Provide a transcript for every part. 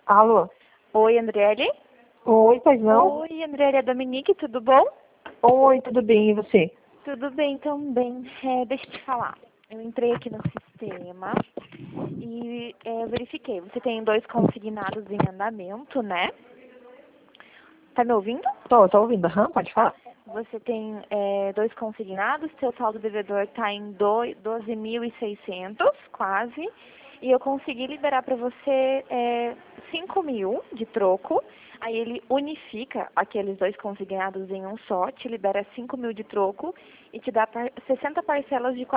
Alô? Oi, Andriele? Oi, pois não? Oi, Andriele, é a Dominique, tudo bom? Oi, tudo bem, e você? Tudo bem também. Deixa eu te falar. Eu entrei aqui no sistema e verifiquei. Você tem 2 consignados em andamento, né? Tá me ouvindo? Tô ouvindo, pode falar. Você tem 2 consignados, seu saldo devedor está em 12.600, quase. E eu consegui liberar para você 5.000 de troco. Aí ele unifica aqueles 2 consignados em um só, te libera 5.000 de troco e te dá 60 parcelas de R$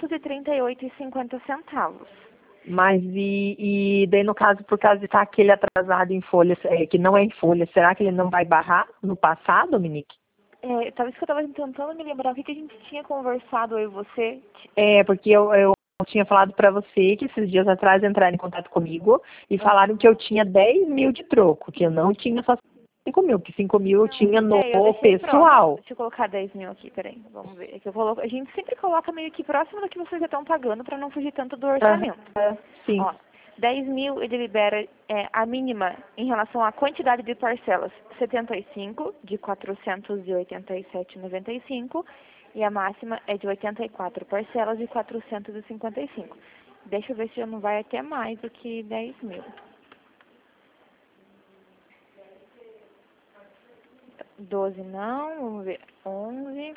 438,50. Mas e daí no caso, por causa de estar aquele atrasado em folha, que não é em folha, será que ele não vai barrar no passado, Dominique? Talvez que eu estava tentando me lembrar o que a gente tinha conversado, eu e você. É, porque eu tinha falado pra você que esses dias atrás entraram em contato comigo e falaram que eu tinha 10.000 de troco, que eu não tinha só 5.000, que 5.000 eu tinha no Eu deixei próximo. pessoal. Deixa eu colocar 10.000 aqui, peraí. Vamos ver. É que a gente sempre coloca meio que próximo do que vocês já estão pagando para não fugir tanto do orçamento. Sim. Ó, 10.000 ele libera a mínima em relação à quantidade de parcelas, 75 de 487,95 e a máxima é de 84 parcelas de 455. Deixa eu ver se já não vai até mais do que 10.000. 12 não, vamos ver, 11.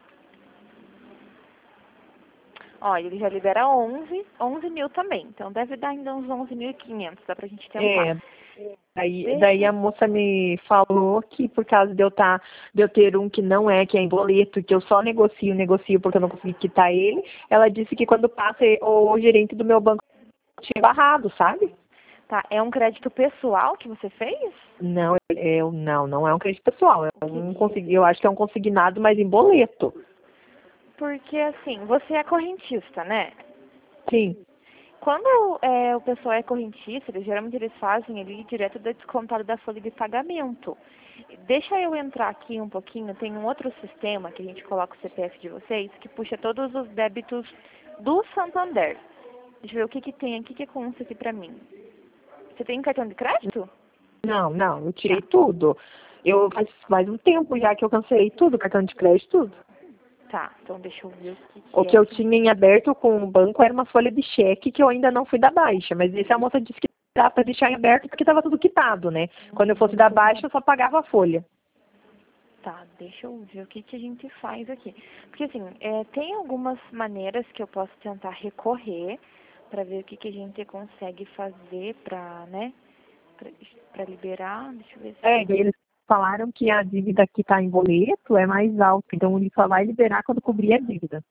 Ó, ele já libera 11 mil também. Então deve dar ainda uns 11.500, dá pra gente tentar. Daí a moça me falou que por causa de eu ter um que não é, que é em boleto, que eu só negocio porque eu não consegui quitar ele, ela disse que quando passa o gerente do meu banco tinha barrado, sabe? Tá, é um crédito pessoal que você fez? Não, não é um crédito pessoal, eu acho que é um consignado, mas em boleto. Porque assim, você é correntista, né? Sim. Quando o pessoal é correntista, geralmente eles fazem ali direto do descontado da folha de pagamento. Deixa eu entrar aqui um pouquinho, tem um outro sistema que a gente coloca o CPF de vocês, que puxa todos os débitos do Santander. Deixa eu ver o que tem aqui que consta aqui pra mim. Você tem cartão de crédito? Não, eu tirei tudo. Faz um tempo já que eu cancelei tudo, cartão de crédito, tudo. Tá, então deixa eu ver O que eu tinha em aberto com o banco era uma folha de cheque que eu ainda não fui dar baixa, mas esse a moça disse que dá para deixar em aberto porque estava tudo quitado, né? Quando eu fosse dar baixa, eu só pagava a folha. Tá, deixa eu ver o que a gente faz aqui. Porque assim, tem algumas maneiras que eu posso tentar recorrer para ver o que a gente consegue fazer pra, né, pra liberar. Deixa eu ver se... Eles falaram que a dívida que está em boleto é mais alta, então ele só vai liberar quando cobrir a dívida.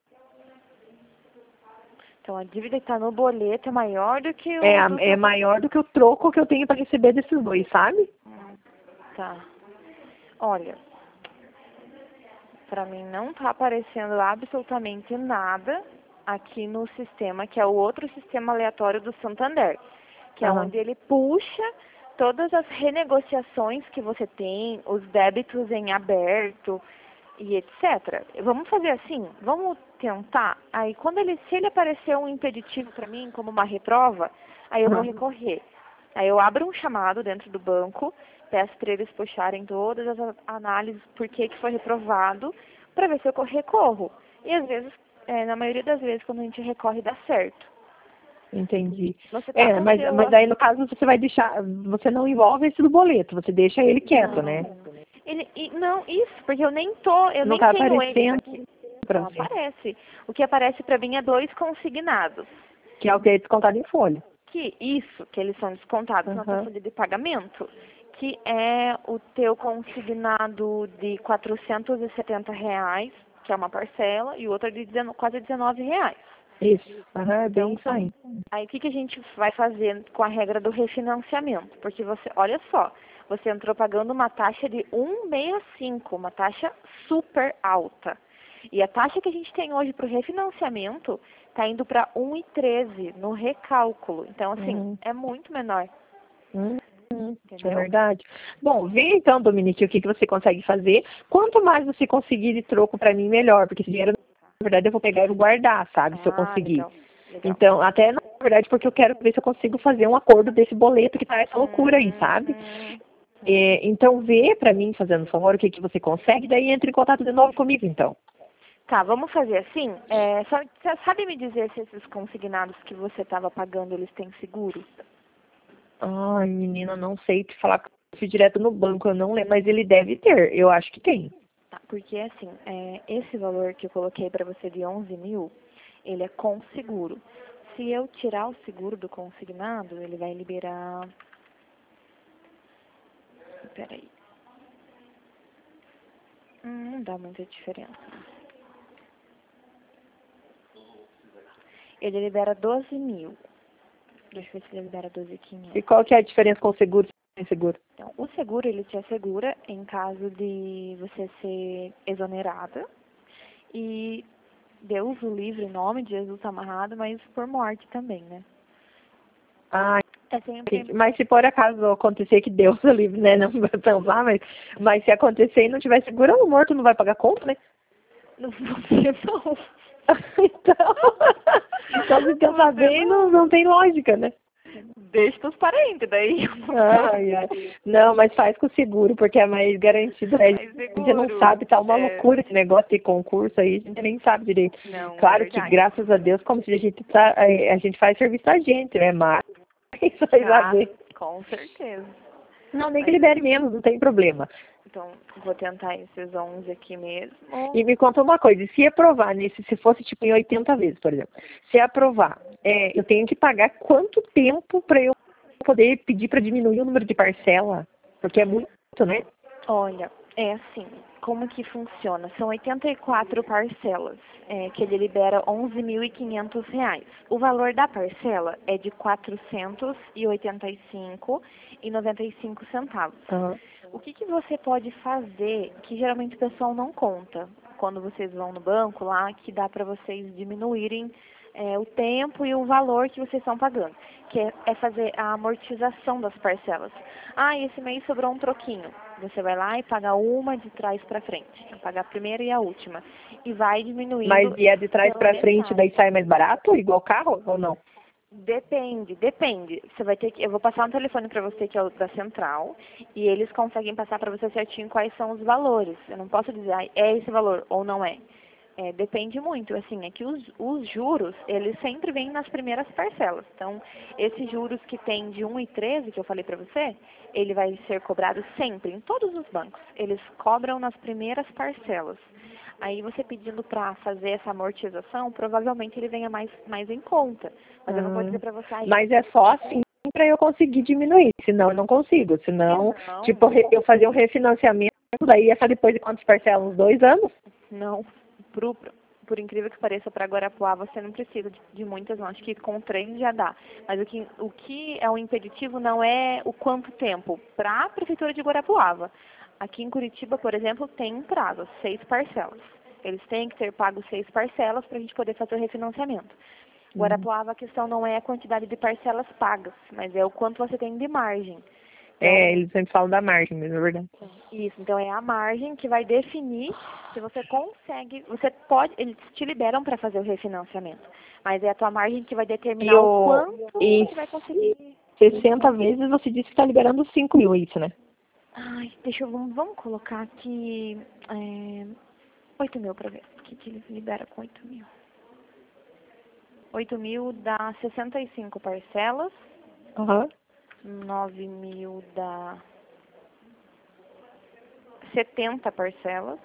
Então, a dívida que tá no boleto é maior do que É maior do que o troco que eu tenho para receber desses dois, sabe? Tá. Olha, pra mim não tá aparecendo absolutamente nada aqui no sistema, que é o outro sistema aleatório do Santander, que é onde ele puxa todas as renegociações que você tem, os débitos em aberto e etc. Vamos fazer assim? Vamos tentar? Aí, se ele aparecer um impeditivo para mim, como uma reprova, aí eu vou recorrer. Aí eu abro um chamado dentro do banco, peço para eles puxarem todas as análises por que foi reprovado, para ver se eu recorro. E às vezes, na maioria das vezes, quando a gente recorre, dá certo. Entendi. Você tá com Mas aí no caso você vai deixar, você não envolve esse do boleto, você deixa ele quieto, né? Não, isso, porque eu nem Não tá tenho eles aparecendo aqui. pra Não você, aparece. O que aparece para mim é 2 consignados. que é o que é descontado em folha. Que eles são descontados na sua folha de pagamento, que é o teu consignado de R$ 470, que é uma parcela, e o outro é de quase R$ 19. Isso, é bem Então, isso aí. aí o que a gente vai fazer com a regra do refinanciamento? Porque você, olha só, você entrou pagando uma taxa de 1,65, uma taxa super alta. E a taxa que a gente tem hoje para o refinanciamento está indo para 1,13 no recálculo. Então, assim, é muito menor. É verdade. Bom, vê então, Dominique, o que você consegue fazer. Quanto mais você conseguir de troco para mim, melhor, porque esse dinheiro, na verdade, eu vou pegar e vou guardar, sabe, se eu conseguir. Legal. Legal. Então, até na verdade, porque eu quero ver se eu consigo fazer um acordo desse boleto que tá essa loucura aí, sabe? Então, vê pra mim, fazendo favor, o que que você consegue, daí entra em contato de novo comigo, então. Tá, vamos fazer assim. Você sabe me dizer se esses consignados que você estava pagando, eles têm seguro? Ai, menina, não sei te falar, porque eu fui direto no banco, eu não lembro, mas ele deve ter, eu acho que tem. Tá, porque assim, esse valor que eu coloquei para você de 11 mil, ele é com seguro. Se eu tirar o seguro do consignado, ele vai liberar... Peraí. Não dá muita diferença. Ele libera 12 mil. Deixa eu ver se ele libera 12.500. E qual que é a diferença com o seguro e sem seguro? Então, o seguro, ele te assegura em caso de você ser exonerada. E Deus o livre, em nome de Jesus amarrado, mas por morte também, né? Ah, É sempre... mas se por acaso acontecer que Deus o livre, né, não vai pensar, mas se acontecer e não tiver seguro, o morto não vai pagar conta, né? Não sei, não. Então se pensar bem, não tem lógica, né? Deixa os parentes, daí. Não, mas faz com seguro, porque é mais garantido, né? A gente não sabe, tá uma loucura esse negócio de concurso aí, a gente nem sabe direito. Não, claro que, graças a Deus, como se a gente faz serviço a gente, né? Mas isso aí vai ver. Com certeza. Não, nem que libere menos, não tem problema. Então, vou tentar esses 11 aqui mesmo. E me conta uma coisa, se aprovar se fosse tipo em 80 vezes, por exemplo, se aprovar, eu tenho que pagar quanto tempo para eu poder pedir para diminuir o número de parcela? Porque é muito, né? Olha, é assim, como que funciona? São 84 parcelas, que ele libera R$ 11.500. O valor da parcela é de R$ 485,95. Uhum. O que você pode fazer, que geralmente o pessoal não conta, quando vocês vão no banco lá, que dá para vocês diminuírem o tempo e o valor que vocês estão pagando, que é fazer a amortização das parcelas. Esse mês sobrou um troquinho. Você vai lá e paga uma de trás para frente, paga a primeira e a última, e vai diminuindo. Mas e a de trás para frente daí sai mais barato, igual carro ou não? Depende. Você vai ter que, eu vou passar um telefone para você que é o da central e eles conseguem passar para você certinho quais são os valores. Eu não posso dizer é esse valor ou não é. Depende muito, assim, é que os juros, eles sempre vêm nas primeiras parcelas. Então, esses juros que tem de 1,13, que eu falei para você, ele vai ser cobrado sempre, em todos os bancos. Eles cobram nas primeiras parcelas. Aí você pedindo para fazer essa amortização, provavelmente ele venha mais em conta. Mas eu não vou dizer para você... Mas é só assim para eu conseguir diminuir, senão eu não consigo. Senão, tipo, eu fazer um refinanciamento, daí é só depois de quantas parcelas? Uns 2 anos? Não. Por incrível que pareça, para Guarapuava você não precisa de muitas, não. Acho que com 3 já dá. Mas o que é o impeditivo não é o quanto tempo. Para a Prefeitura de Guarapuava. Aqui em Curitiba, por exemplo, tem um prazo, 6 parcelas. Eles têm que ter pago 6 parcelas para a gente poder fazer o refinanciamento. Guarapuava, a questão não é a quantidade de parcelas pagas, mas é o quanto você tem de margem. Então, eles sempre falam da margem mesmo, é verdade. Isso, então é a margem que vai definir se você consegue, eles te liberam para fazer o refinanciamento, mas é a tua margem que vai determinar o quanto você vai conseguir. 60 vezes você disse que está liberando 5 mil, isso, né? Vamos colocar aqui 8 mil para ver, que eles liberam com 8 mil. 8 mil dá 65 parcelas. 9 mil dá 70 parcelas.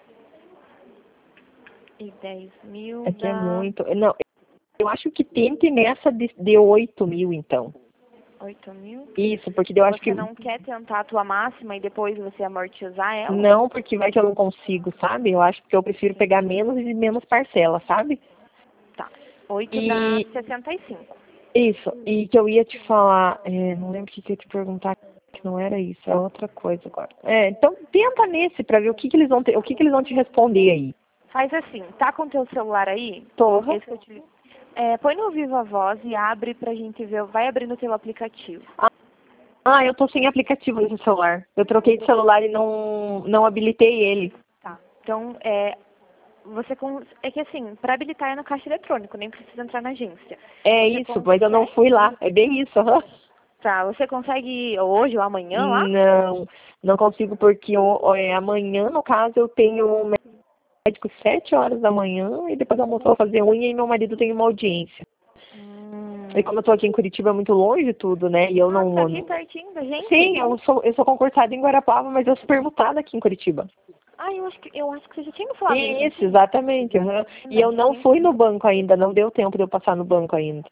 E 10 mil dá... é muito. Não, eu acho que tente nessa de 8 mil, então. 8 mil? Isso, porque eu acho que... Você não quer tentar a tua máxima e depois você amortizar ela? Não, porque vai que eu não consigo, sabe? Eu acho que eu prefiro pegar menos e menos parcela, sabe? Tá. 8 dá 65. Isso, e que eu ia te falar, não lembro o que eu ia te perguntar, que não era isso, é outra coisa agora. Então tenta nesse pra ver o que eles vão te responder aí. Faz assim, tá com o teu celular aí? Tô. Esse que eu te... põe no Viva Voz e abre pra gente ver, vai abrir no teu aplicativo. Eu tô sem aplicativo nesse celular. Eu troquei de celular e não habilitei ele. Tá, então É que assim, para habilitar é no caixa eletrônico, nem precisa entrar na agência. É isso, mas eu não fui lá. É bem isso, aham. Tá, você consegue ir hoje ou amanhã lá? Não, não consigo porque amanhã, no caso, eu tenho um médico 7 horas da manhã e depois almoço vou fazer unha e meu marido tem uma audiência. E como eu tô aqui em Curitiba, é muito longe tudo, né? E eu não... Tá aqui pertinho da gente? Sim, eu sou concursada em Guarapava, mas eu sou permutada aqui em Curitiba. Eu acho que você já tinha me falado isso. Isso, exatamente. Uhum. E eu não fui no banco ainda, não deu tempo de eu passar no banco ainda.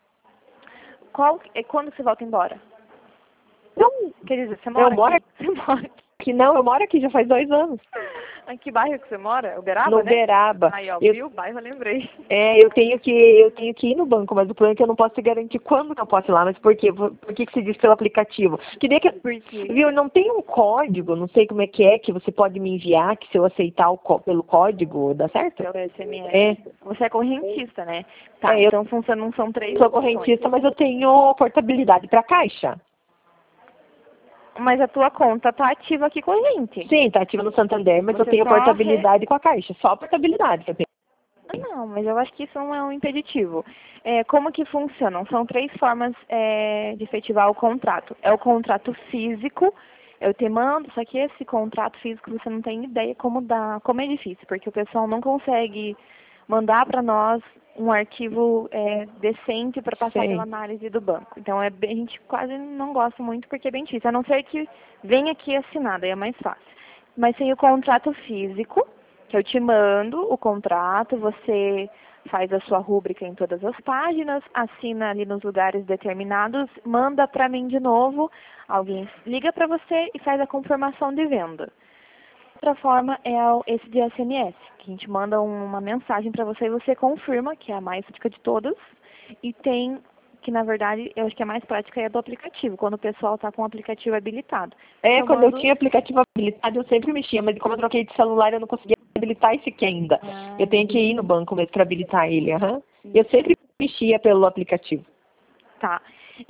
Quando você volta embora? Não, Quer dizer, você mora eu moro aqui? Você mora aqui, não, eu moro aqui já faz 2 anos. Em que bairro que você mora? Uberaba, No né? Uberaba. Aí, ó, viu? O bairro eu lembrei. Eu tenho que ir no banco, mas o problema é que eu não posso te garantir quando que eu posso ir lá. Mas por quê? Por que se diz pelo aplicativo? Que nem que, Por quê? viu, não tem um código, não sei como é que você pode me enviar, que se eu aceitar pelo código, dá certo? Pelo SMS. É. Você é correntista, né? Tá, Eu então não são 3 sou opções. correntista, mas eu tenho portabilidade para caixa. Mas a tua conta tá ativa aqui com a gente. Sim, tá ativa no Santander, mas eu Você tenho só portabilidade com a caixa. Só portabilidade que eu tenho. Não, mas eu acho que isso não é um impeditivo. Como que funcionam? São 3 formas de efetivar o contrato. É o contrato físico, eu te mando, só que esse contrato físico você não tem ideia como é difícil, porque o pessoal não consegue mandar para nós um arquivo decente para passar Sei. pela análise do banco. Então a gente quase não gosta muito porque é bem difícil, a não ser que venha aqui assinado, aí é mais fácil. Mas tem o contrato físico, que eu te mando o contrato, você faz a sua rúbrica em todas as páginas, assina ali nos lugares determinados, manda para mim de novo, alguém liga para você e faz a confirmação de venda. Outra forma é esse de SMS, que a gente manda uma mensagem para você e você confirma, que é a mais prática de todas, e tem que na verdade eu acho que a mais prática é a do aplicativo, quando o pessoal está com o aplicativo habilitado. Quando eu tinha aplicativo habilitado, eu sempre mexia, mas como eu troquei de celular, eu não conseguia habilitar esse aqui ainda. Eu tenho que ir no banco mesmo para habilitar ele, aham. Eu sempre mexia pelo aplicativo. Tá.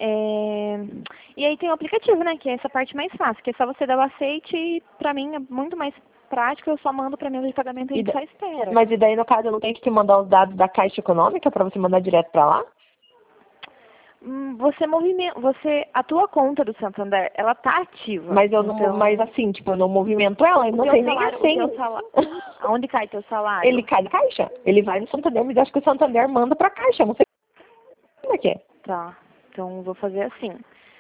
E aí tem o aplicativo, né? Que é essa parte mais fácil, que é só você dar o aceite e pra mim é muito mais prático, eu só mando pra mesa de pagamento e a gente só espera. Mas e daí, no caso, eu não tenho que te mandar os dados da Caixa Econômica para você mandar direto para lá? A tua conta do Santander, ela tá ativa. Mas eu não, mas assim, tipo, eu não movimento ela, eu não sei nem a senha. Aonde cai teu salário? Ele cai na Caixa, ele vai no Santander, mas acho que o Santander manda pra Caixa, eu não sei como é que é. Tá, então vou fazer assim.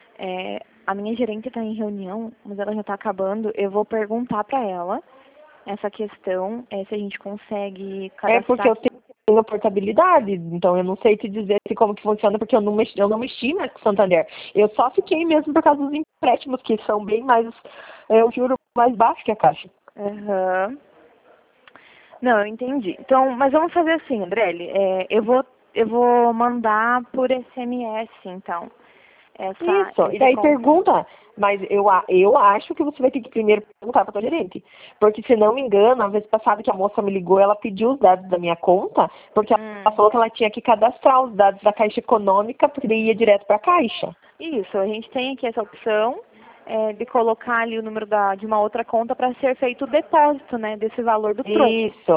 A minha gerente está em reunião, mas ela já está acabando. Eu vou perguntar para ela essa questão, se a gente consegue cadastrar. É porque eu tenho portabilidade, então eu não sei te dizer como que funciona, porque eu não mexi mais com o Santander. Eu só fiquei mesmo por causa dos empréstimos, que são bem mais, o juro mais baixo que a Caixa. Uhum. Não, eu entendi. Então, mas vamos fazer assim, Andrelli. Eu vou mandar por SMS, então. Isso, e daí pergunta, mas eu acho que você vai ter que primeiro perguntar para tua gerente, porque se não me engano, a vez passada que a moça me ligou, ela pediu os dados da minha conta, porque ela falou que ela tinha que cadastrar os dados da Caixa Econômica, porque daí ia direto para a Caixa. Isso, a gente tem aqui essa opção de colocar ali o número de uma outra conta para ser feito o depósito, né, desse valor do troco. Isso,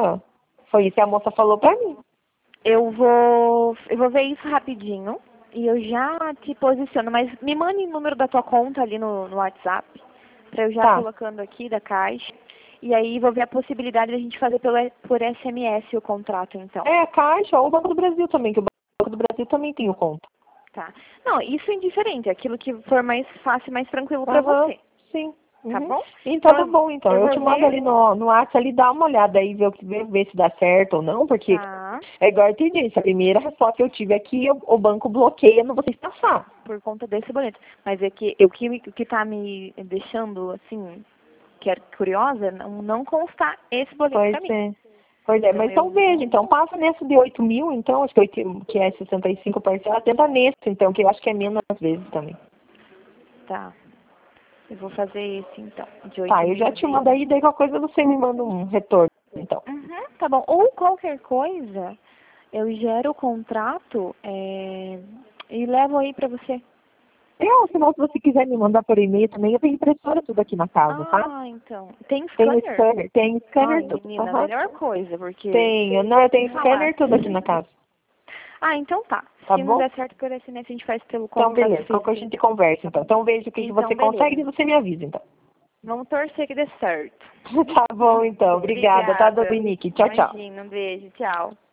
foi isso que a moça falou para mim. Eu vou ver isso rapidinho. E eu já te posiciono, mas me mande o número da tua conta ali no WhatsApp, para eu já colocando aqui da Caixa. E aí vou ver a possibilidade de a gente fazer por SMS o contrato, então. A Caixa ou o Banco do Brasil também, que o Banco do Brasil também tem o conta. Tá. Não, isso é indiferente, aquilo que for mais fácil, mais tranquilo para você. Sim. Tá bom? Então tá bom, então. Eu te mando ali no WhatsApp ali, dá uma olhada aí, ver se dá certo ou não, porque é igual eu te disse, a primeira resposta que eu tive aqui, o banco bloqueia, não vou ter que passar. Por conta desse boleto. Mas é que o que tá me deixando, assim, que é curiosa, não constar esse boleto pra mim. Pois é, mas então veja, então passa nesse de 8 mil, então, acho que é 65 parcelas, tenta nesse, então, que eu acho que é menos às vezes também. Tá. Eu vou fazer esse, então, de 8 Tá, eu já te mando aí, daí qualquer coisa você me manda um retorno, então. Tá bom. Ou qualquer coisa, eu gero o contrato e levo aí pra você. senão se você quiser me mandar por e-mail também, eu tenho impressora tudo aqui na casa, tá? Ah, então. Tem Tem scanner? tem scanner Ai, tudo. menina, melhor coisa, porque... Tenho, não, eu tenho Falar. scanner tudo aqui na casa. Ah, então tá. Tá Se não bom? der certo por SMS, a gente faz pelo Então, contato beleza. Qualquer coisa a fixo. gente conversa, então. Então, veja o que Então, você beleza. consegue e você me avisa, então. Vamos torcer que dê certo. Tá bom, então. Obrigada, tá, Obrigada. Dominique? Tchau, tchau. Imagina, um beijo, tchau.